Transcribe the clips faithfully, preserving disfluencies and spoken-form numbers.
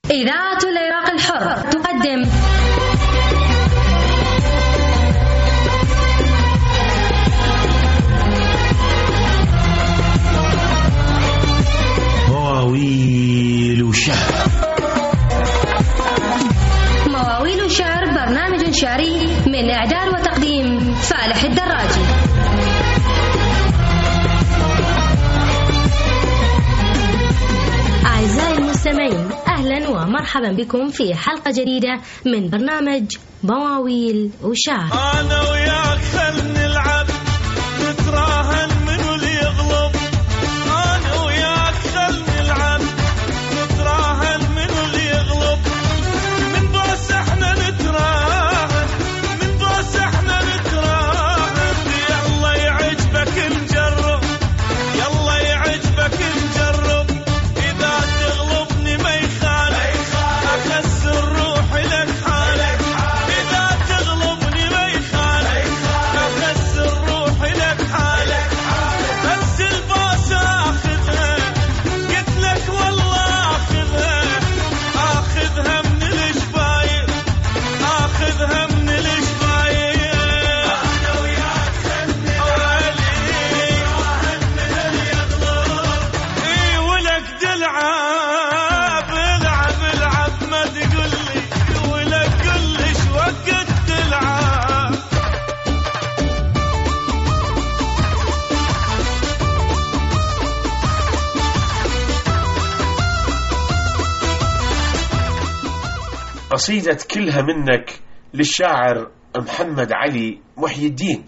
إذاعة العراق الحر تقدم مواويل وشعر. مواويل وشعر برنامج شعري من إعداد وتقديم فالح الدراجي. أعزائي المستمعين، أهلا ومرحبا بكم في حلقة جديدة من برنامج مواويل وشعر. أنا وياك خل نلعب نتراهن منو اللي يغلب، أنا وياك خل نلعب نتراهن منو اللي يغلب، من بوس احنا نتراهن من بوس احنا نتراهن، يلا يعجبك نجرب يلا يعجبك نجرب، إذا تغلبني ما يخالف أخسر روحي لك حالك، إذا تغلبني ما يخالف أخسر روحي لك حالك، بس البوسة آخذها قلت لك والله آخذها آخذها من الجباير آخذها من الجباير، أنا وياك خلني راهن من اللي يغلب، إي ولك تلعب العب العب ما تقولي ولك قولي شو وقت تلعب. قصيدة كلها منك للشاعر محمد علي محي الدين.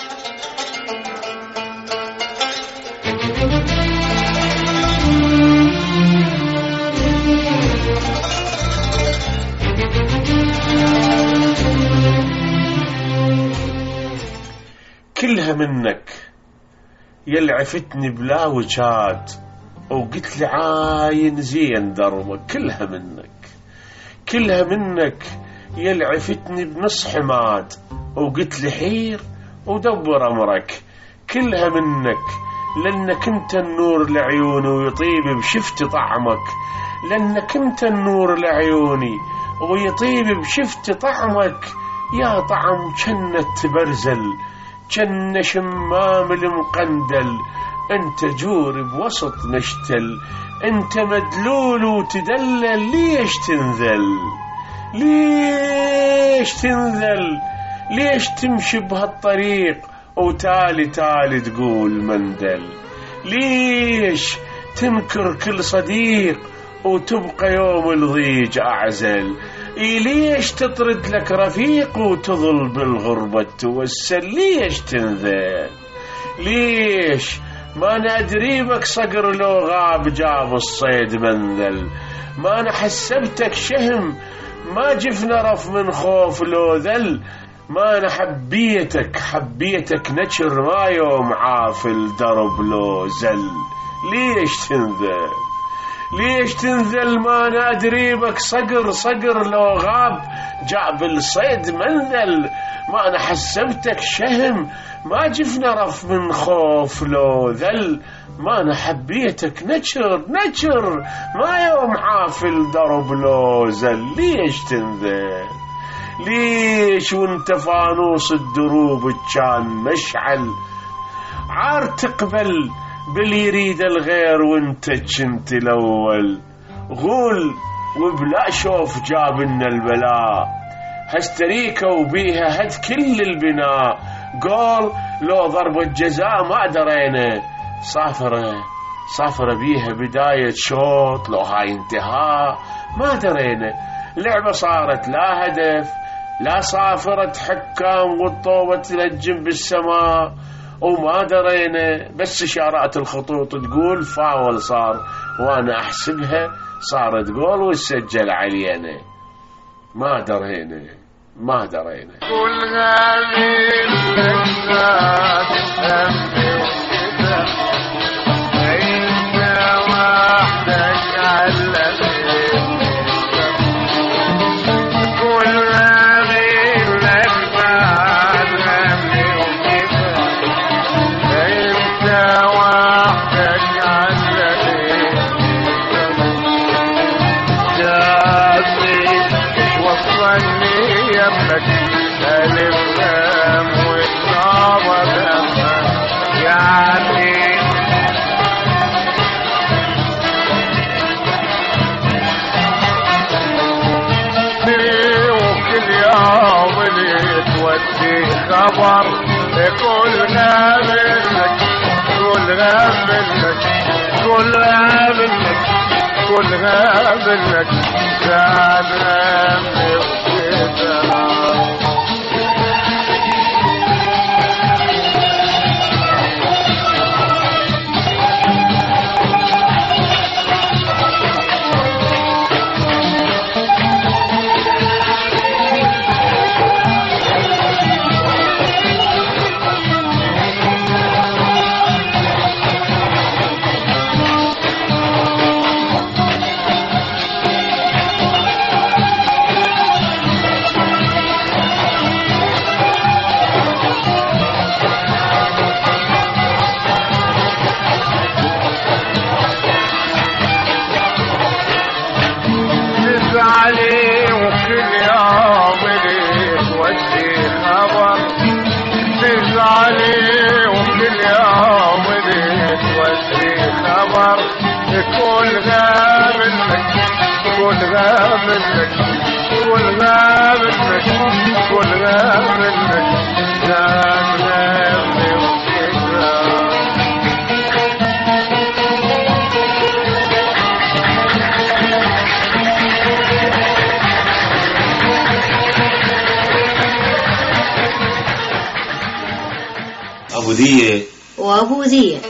كلها منك يل عفتني بلا وجاد وقلت لي عاين زين دربك، كلها منك كلها منك يل عفتني بنص حماد وقلت لي حير ودبر أمرك، كلها منك لأنك انت النور لعيوني ويطيب بشفت طعمك، لأنك انت النور لعيوني ويطيب بشفت طعمك، يا طعم جنة برزل جنة شمام المقندل، انت جور بوسط مشتل، انت مدلول وتدلل، ليش تنذل ليش تنذل ليش تمشي بهالطريق وتالي تالي تقول مندل، ليش تنكر كل صديق وتبقى يوم الضيج أعزل، إيه ليش تطرد لك رفيق وتظل بالغربة توسل، ليش تنذل ليش ما أنا أدريبك صقر لو غاب جاب الصيد منذل، ما أنا حسبتك شهم ما جفنا رف من خوف لو ذل، ما أنا حبيتك حبيتك نشر ما يوم عافل درب لو زل، ليش تنذل ليش تنذل ما أنا أدريبك صقر صقر لو غاب جاب الصيد منذل، ما أنا حسبتك شهم ما جفنا رف من خوف لو ذل، ما أنا حبيتك نشر نشر ما يوم عافل درب لو زل، ليش تنذل ليش وانت فانوس الدروب كان مشعل، عار تقبل باللي يريد الغير وانت كنت الأول، غول وبلا شوف جاب لنا البلاء، هستريكا وبيها هد كل البناء، قول لو ضربة جزاء ما درينا، صافرة صافرة بيها بداية شوط لو هاي انتهاء ما درينا، لعبة صارت لا هدف لا صافرة حكام والطوبة تلجم بالسماء وما درينا، بس إشارات الخطوط تقول فاول صار وانا احسبها صارت جول وسجل علينا، ما درينا ما درينا. كل هذه الأجساد أنت وحدك على Yeah. جنبك ألف لام والنار جنبك يعني وكل يوم اللي تودي خبر كل غابلك كل غابلك كل غابلك كل غابلك زاد غامي وكذا عليه وكل يوم اللي تودي خبر تز عليه وكل يوم اللي تودي خبر كل غابلك كل غابلك كل غابلك كل غابلك زاد غامي وكذا أبو ذية وأبو ذية.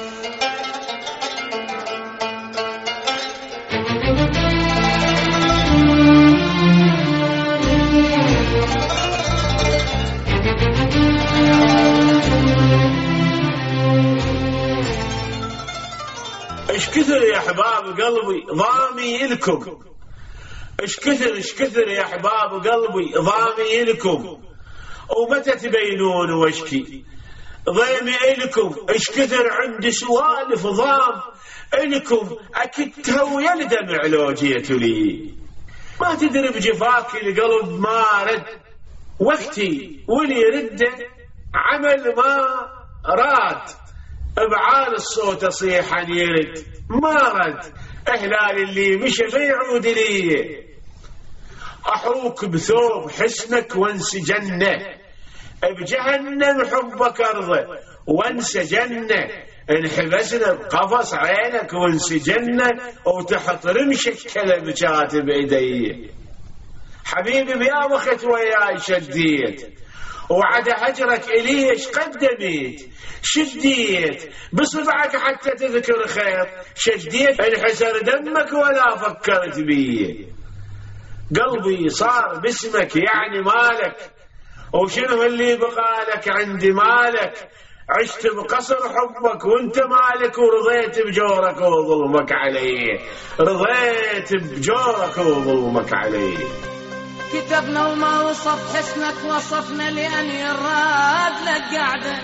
ايش كثر يا احباب قلبي ضامي لكم، ايش كثر ايش كثر يا احباب قلبي ضامي لكم، ومتى تبينون واشكي ضيمي إلكم، ايش كثر عندي سوالف ضام إلكم أكدتها ويا الدمع لو جيتوا لي، ما تدري بجفاك القلب ما رد وقتي واللي رده عمل ما راد، بعال الصوت اصيح ان يرد ما رد، اهلال اللي مشى ما يعود لي، احروك بثوب حسنك وانسى جنه، بجهنم حبك ارضه وانسى جنه، انحبسنا بقفص عينك وانسى جنه، وتحت رمشك كلام كاتب ايدي، حبيبي بيا وقت وياي شديت، وعد هجرك إليش قدميت، شديت بصبعك حتى تذكر خير، شديت انحسر دمك ولا فكرت بيه، قلبي صار باسمك يعني مالك، وشنو اللي بقالك عندي مالك، عشت بقصر حبك وانت مالك، ورضيت بجورك وظلمك علي، رضيت بجورك وظلمك علي. كتبنا وما وصف حسنك وصفنا لأن يراد لك قعدة،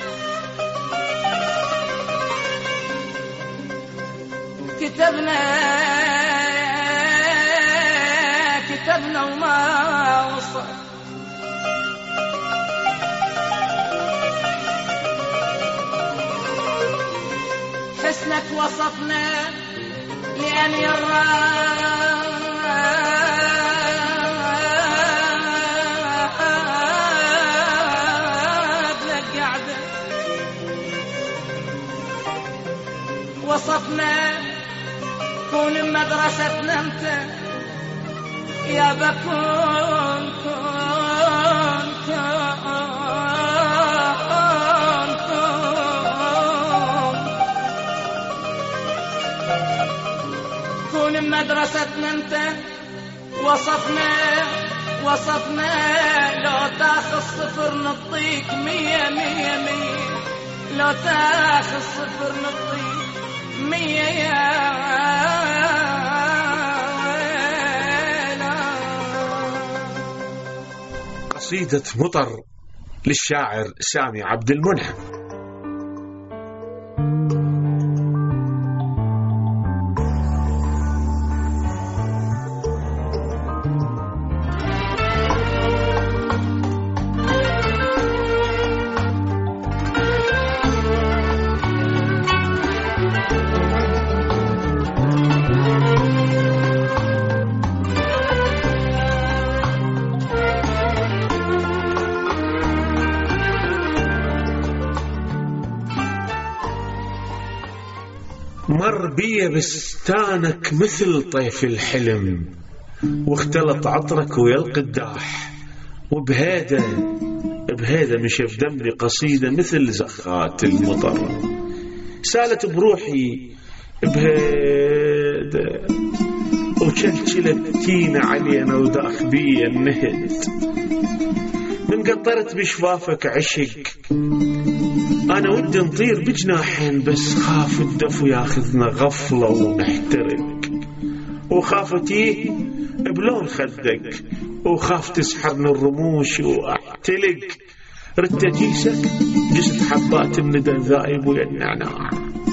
كتبنا كتبنا وما وصف حسنك وصفنا لأن يراد وصفنا كون مدرستنا انت يا بكون كون كون كون كون مدرستنا انت وصفنا وصفنا لو تاخذ صفر نطيك مية مية مية، لو تاخذ صفر نطيك مية يا قصيدة مطر للشاعر سامي عبد المنعم. مر بي بستانك مثل طيف الحلم، واختلط عطرك ويا القداح، وبهيدا بهيدا مشى بدمي قصيدة مثل زخات المطر، سالت بروحي بهيدا وشلشلت تينا علينا وداخ بي النهد، من قطرت بشفافك عشق أنا ودي نطير بجناحين، بس خاف الدفو ياخذنا غفلة ونحترق، وخافتيه بلون خدك، وخاف تسحرنا الرموش واحتلق، ردت جيسك جست حبات الندى ذائب ويا النعناع،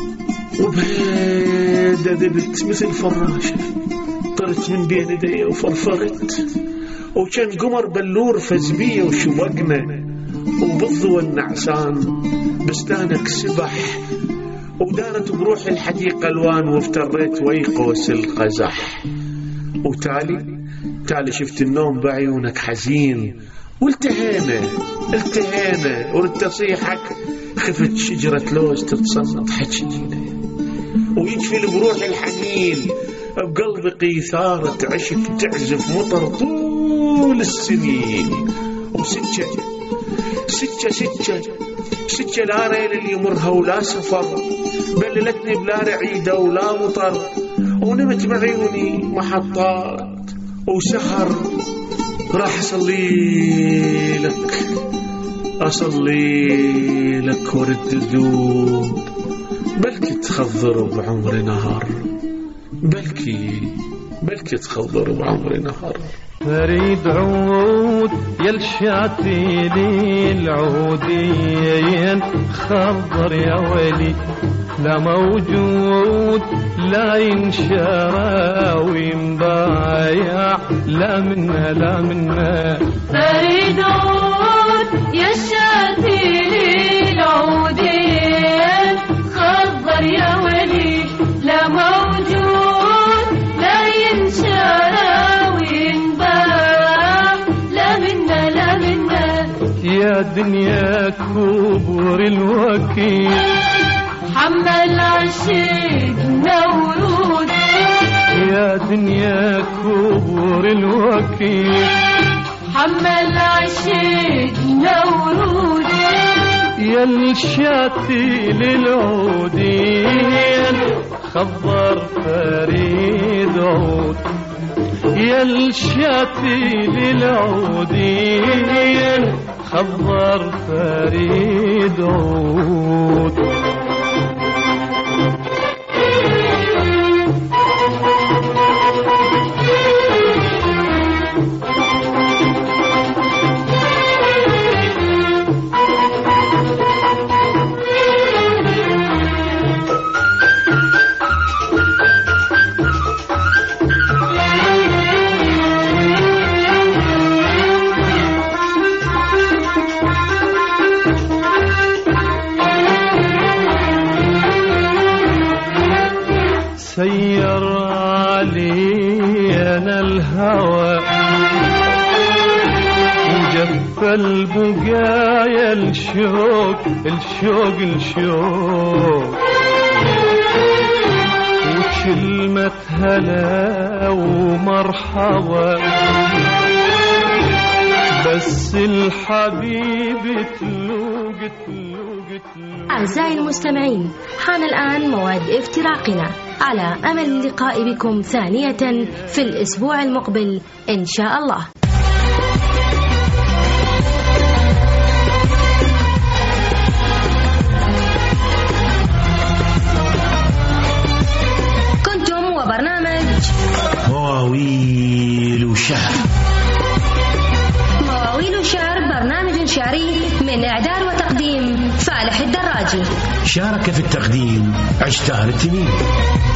وبهيدا ذبت مثل فراشة طرت من بين يدي وفرفرت، وكان قمر بلور فزبية وشوقنا، وبالضوى النعسان بستانك سبح، ودانت بروح الحديقة الوان، وافتريت ويقوس القزح، وتالي تالي شفت النوم بعيونك حزين، والتهينا التهينا وردت تصيحك، خفت شجرة لوز تتصنط حجينا، ويجفل بروح الحنين بقلبي قيثارة عشق تعزف مطر طول السنين، وسكة سكة سكة سكة لا ريل اللي يمرها ولا سفر، بللتني بلا رعيدة ولا مطر، ونمت بعيوني محطات وسهر، راح أصلي لك أصلي لك ورد ذوب، بلكي تخضر بعمر نهار، بلكي بلكي تخضر بعمر نهار. فريد عود يلشاتي لي العودين، خضر يا ولي لا موجود، لا ينشرى وينبايع، لا منا لا منا. فريد عود يلشاتي لي العودين، خضر يا ولي لا موجود، لا ينشرى يا دنيا كبر الوكيل، حمل عشقنا ورود، يا دنيا كبر الوكيل، حمل عشقنا ورود، يا الشاتي للعودين، خضر فريد عود، يا الشاتي للعودين، خضر فريد عود. سير علينا الهوى وجف البقايا الشوق الشوق الشوق، وكلمة هلا ومرحبا، بس الحبيب تلوق تلوق تلوق. أعزائي المستمعين، حان الآن موعد افتراقنا، على أمل اللقاء بكم ثانية في الأسبوع المقبل إن شاء الله. كنتم وبرنامج مواويل وشعر. مواويل وشعر برنامج شعري من إعداد وتقديم فالح الدراجي. شارك في التقديم عشتار التميم.